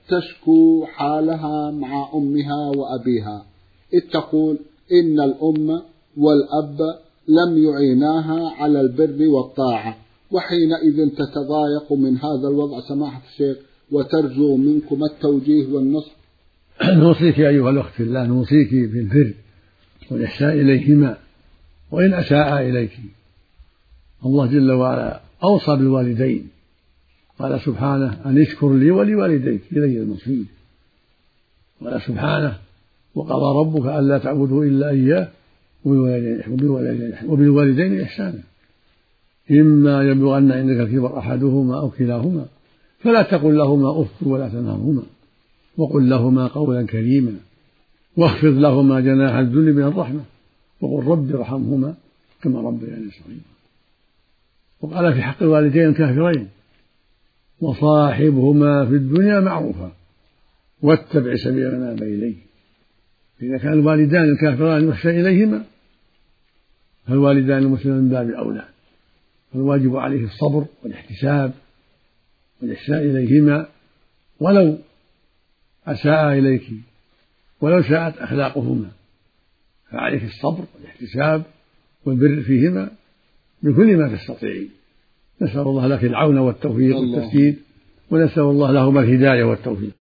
تشكو حالها مع أمها وأبيها، إذ تقول إن الأم والأب لم يعيناها على البر والطاعة، وحينئذ تتضايق من هذا الوضع سماحة الشيخ وترجو منكم التوجيه والنصح. نوصيك يا أيها الأخت في الله، نوصيك بالبر والإحسان إليهما وإن أساء إليك. الله جل وعلا أوصى بالوالدين، قال سبحانه أن اشكر لي ولوالديك إلي المصير. قال سبحانه وقضى ربك ألا تعبدوا إلا إياه وبالوالدين إحسانا إما يبلغن عندك الكبر أحدهما أو كلاهما فلا تقل لهما أف ولا تنهرهما وقل لهما قولا كريما واخفض لهما جناح الذل من الرحمة وقل رب ارحمهما كما ربياني صغيرا. وقال في حق الوالدين الكافرين وصاحبهما في الدنيا معروفا واتبع سبيل من أناب إليه. إذا كان الوالدان الكافران يخشى إليهما فالوالدان المسلمين من باب أولى، فالواجب عليه الصبر والاحتساب والإحسان إليهما ولو أساء إليك ولو ساءت أخلاقهما، فعليك الصبر والاحتساب والبر فيهما بكل ما تستطيعين. نسأل الله لك العون والتوفيق والتسديد ونسأل الله لهما الهداية والتوفيق.